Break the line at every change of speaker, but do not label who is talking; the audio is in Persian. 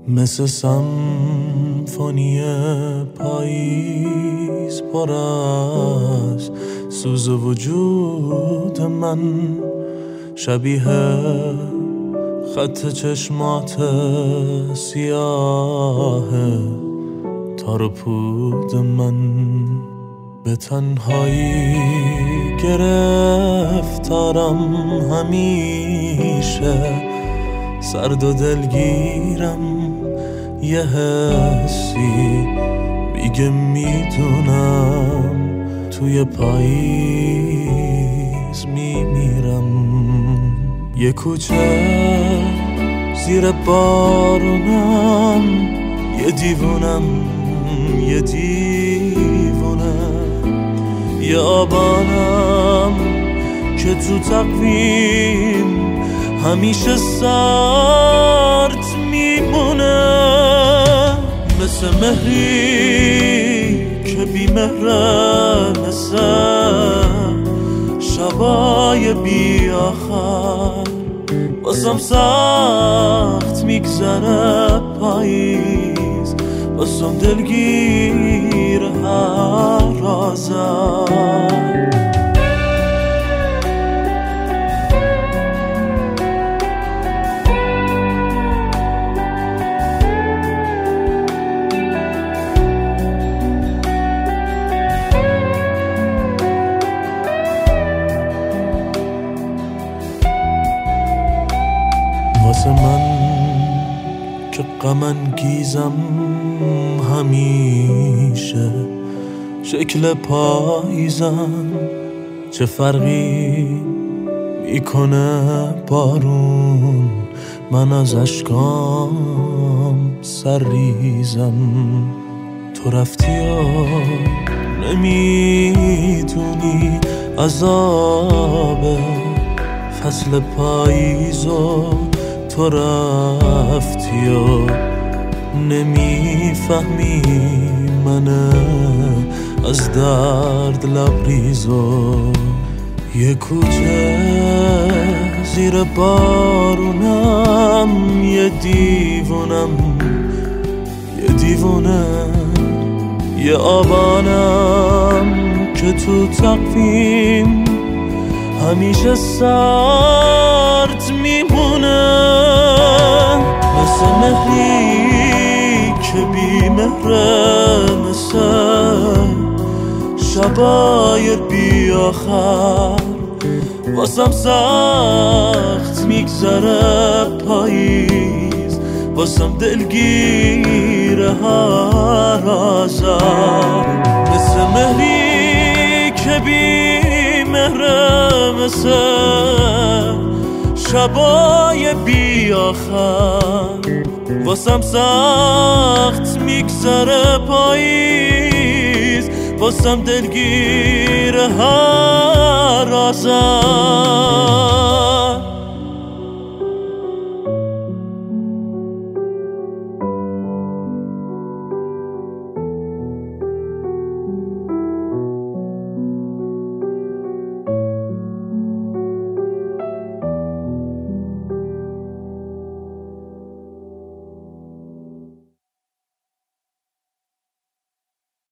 مثل سمفونی پاییز پر از سوز وجود من، شبیه خط چشمات سیاه تار و پود من. به تنهایی گرفتارم همیشه، سرد و دلگیرم یه حسی میگه میدونم توی پاییز میمیرم. یه کوچه زیر بارونم، یه دیوونم یه دیوونه، یه آبانم که تو تقویم همیشه سرد میمونه. مثل مهری که بی مهره، مثل شبای بی آخر، واسم سخت میگذره پاییز، واسم دلگیر هر رازم. واسه من که غم انگیزم همیشه، شکل پاییزم چه فرقی میکنه بارون، من از اشکام سرریزم. تو رفتی و نمیدونی عذاب فصل پاییزو، تو رفتی و نمیفهمی من از درد لبریزو. یه کوچه زیر بارونم، یه دیوونم یه دیوونه، یه آبانم که تو تقویم همیشه سرد میمونه. مثل مهری که بی مهره، مثل شبای بی آخر، واسم سخت میگذره پاییز، واسم دلگیر هر رازم. مثل مهری که بی مهره، مثل شبای بی آخر، واسم سخت میگذره پاییز، واسم دلگیر هر رازم.